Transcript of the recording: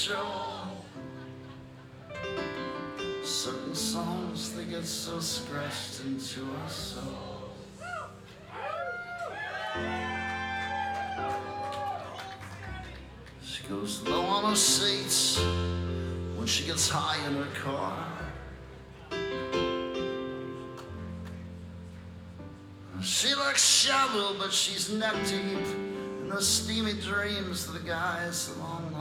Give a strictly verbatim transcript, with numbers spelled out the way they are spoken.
show. Certain songs, they get so scratched into our soul. She goes low on her seats when she gets high in her car. She looks shallow, but she's neck deep in the steamy dreams of the guys along the